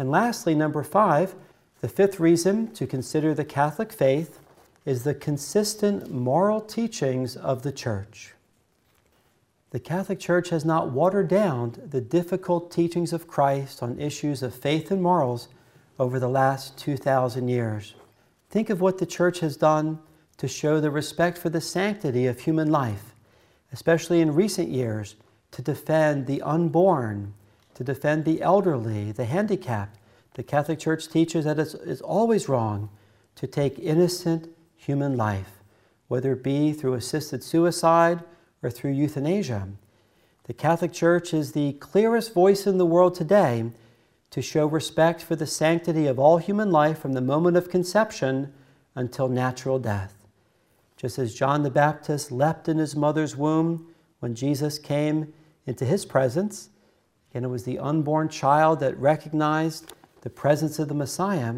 And lastly, number 5, the 5th reason to consider the Catholic faith is the consistent moral teachings of the Church. The Catholic Church has not watered down the difficult teachings of Christ on issues of faith and morals over the last 2,000 years. Think of what the Church has done to show the respect for the sanctity of human life, especially in recent years, to defend the unborn, to defend the elderly, the handicapped. The Catholic Church teaches that it's always wrong to take innocent human life, whether it be through assisted suicide or through euthanasia. The Catholic Church is the clearest voice in the world today to show respect for the sanctity of all human life from the moment of conception until natural death. Just as John the Baptist leapt in his mother's womb when Jesus came into his presence, and it was the unborn child that recognized the presence of the Messiah,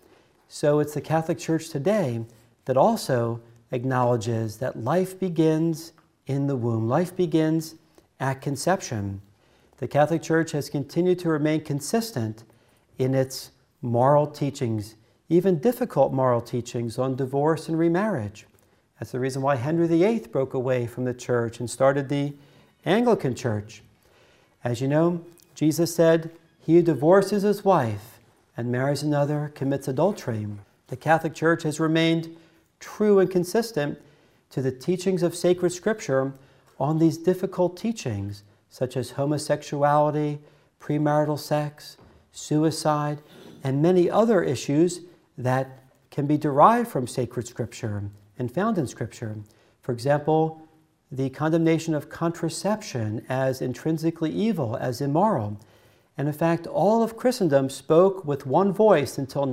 so it's the Catholic Church today that also acknowledges that life begins in the womb. Life begins at conception. The Catholic Church has continued to remain consistent in its moral teachings, even difficult moral teachings on divorce and remarriage. That's the reason why Henry VIII broke away from the Church and started the Anglican Church. As you know, Jesus said, "He who divorces his wife and marries another commits adultery." The Catholic Church has remained true and consistent to the teachings of sacred Scripture on these difficult teachings, such as homosexuality, premarital sex, suicide, and many other issues that can be derived from sacred Scripture and found in Scripture. For example, the condemnation of contraception as intrinsically evil, as immoral. And in fact, all of Christendom spoke with one voice until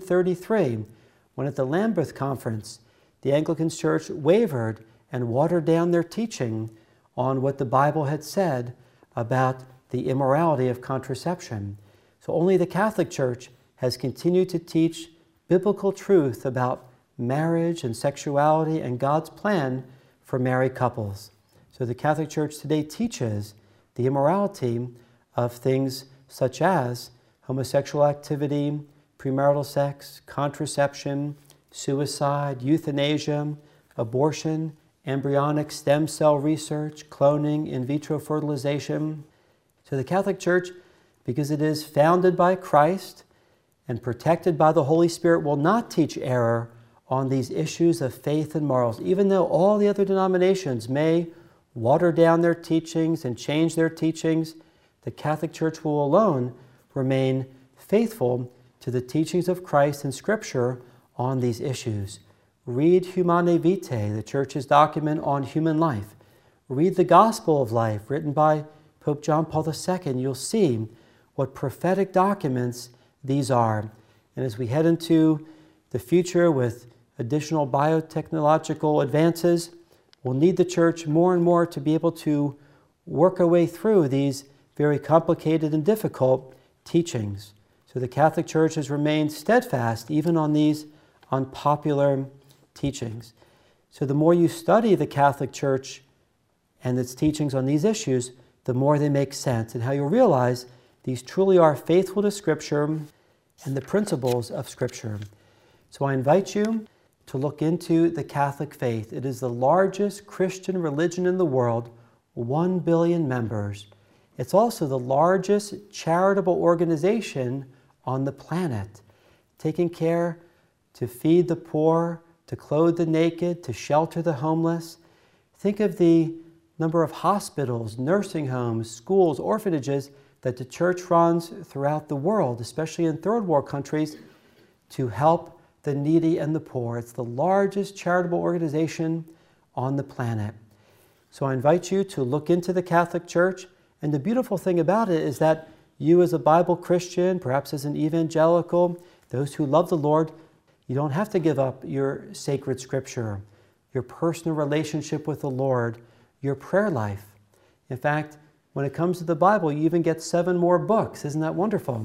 1933, when at the Lambeth Conference, the Anglican Church wavered and watered down their teaching on what the Bible had said about the immorality of contraception. So only the Catholic Church has continued to teach biblical truth about marriage and sexuality and God's plan for married couples. So the Catholic Church today teaches the immorality of things such as homosexual activity, premarital sex, contraception, suicide, euthanasia, abortion, embryonic stem cell research, cloning, in vitro fertilization. So the Catholic Church, because it is founded by Christ and protected by the Holy Spirit, will not teach error on these issues of faith and morals. Even though all the other denominations may water down their teachings and change their teachings, the Catholic Church will alone remain faithful to the teachings of Christ and Scripture on these issues. Read Humanae Vitae, the Church's document on human life. Read the Gospel of Life, written by Pope John Paul II. You'll see what prophetic documents these are. And as we head into the future with additional biotechnological advances, we'll need the Church more and more to be able to work our way through these very complicated and difficult teachings. So the Catholic Church has remained steadfast even on these unpopular teachings. So the more you study the Catholic Church and its teachings on these issues, the more they make sense, and how you'll realize these truly are faithful to Scripture and the principles of Scripture. So I invite you to look into the Catholic faith. It is the largest Christian religion in the world, 1 billion members. It's also the largest charitable organization on the planet, taking care to feed the poor, to clothe the naked, to shelter the homeless. Think of the number of hospitals, nursing homes, schools, orphanages that the Church runs throughout the world, especially in third world countries, to help the needy and the poor. It's the largest charitable organization on the planet. So I invite you to look into the Catholic Church, and the beautiful thing about it is that you as a Bible Christian, perhaps as an evangelical, those who love the Lord, you don't have to give up your sacred Scripture, your personal relationship with the Lord, your prayer life. In fact, when it comes to the Bible, you even get 7 more books. Isn't that wonderful?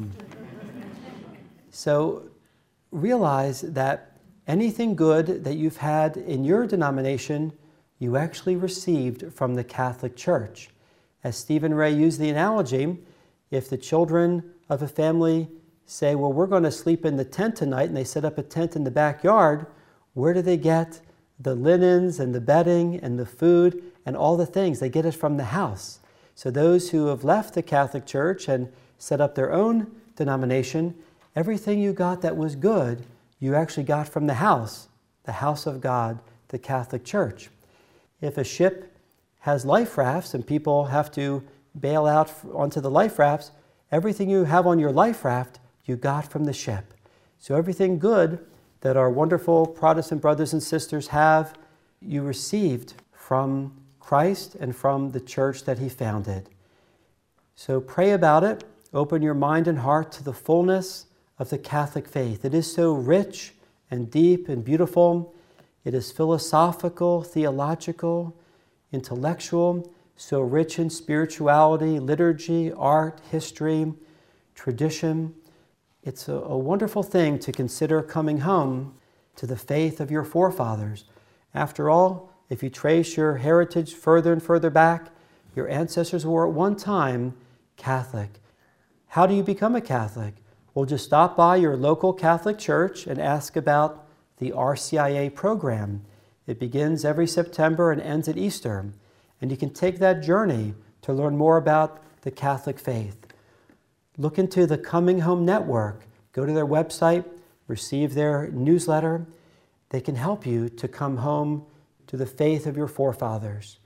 So realize that anything good that you've had in your denomination, you actually received from the Catholic Church. As Stephen Ray used the analogy, if the children of a family say, well, we're going to sleep in the tent tonight, and they set up a tent in the backyard, where do they get the linens and the bedding and the food and all the things? They get it from the house. So those who have left the Catholic Church and set up their own denomination, everything you got that was good, you actually got from the house of God, the Catholic Church. If a ship has life rafts and people have to bail out onto the life rafts, everything you have on your life raft, you got from the ship. So everything good that our wonderful Protestant brothers and sisters have, you received from Christ and from the church that he founded. So pray about it. Open your mind and heart to the fullness of the Catholic faith. It is so rich and deep and beautiful. It is philosophical, theological, intellectual, so rich in spirituality, liturgy, art, history, tradition. It's a wonderful thing to consider coming home to the faith of your forefathers. After all, if you trace your heritage further and further back, your ancestors were at one time Catholic. How do you become a Catholic? Well, just stop by your local Catholic church and ask about the RCIA program. It begins every September and ends at Easter. And you can take that journey to learn more about the Catholic faith. Look into the Coming Home Network. Go to their website, receive their newsletter. They can help you to come home to the faith of your forefathers.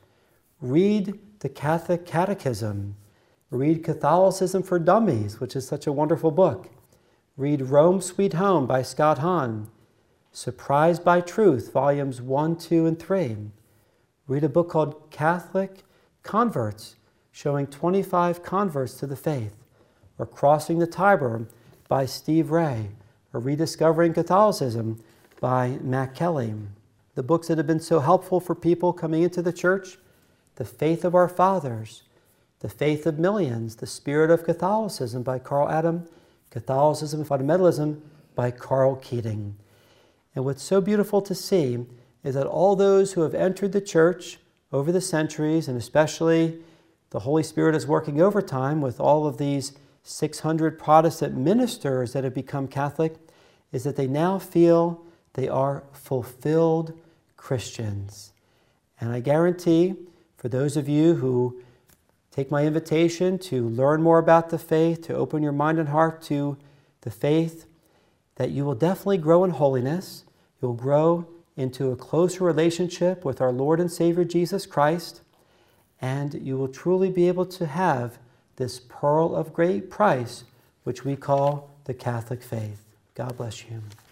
Read the Catholic Catechism. Read Catholicism for Dummies, which is such a wonderful book. Read Rome, Sweet Home by Scott Hahn. Surprised by Truth, volumes 1, 2, and 3. Read a book called Catholic Converts, showing 25 converts to the faith. Or Crossing the Tiber by Steve Ray. Or Rediscovering Catholicism by Matt Kelly. The books that have been so helpful for people coming into the church: The Faith of Our Fathers, The Faith of Millions, The Spirit of Catholicism by Carl Adam, Catholicism and Fundamentalism by Carl Keating. And what's so beautiful to see is that all those who have entered the church over the centuries, and especially the Holy Spirit is working overtime with all of these 600 Protestant ministers that have become Catholic, is that they now feel they are fulfilled Christians. And I guarantee, for those of you who take my invitation to learn more about the faith, to open your mind and heart to the faith, that you will definitely grow in holiness. You'll grow into a closer relationship with our Lord and Savior Jesus Christ, and you will truly be able to have this pearl of great price, which we call the Catholic faith. God bless you.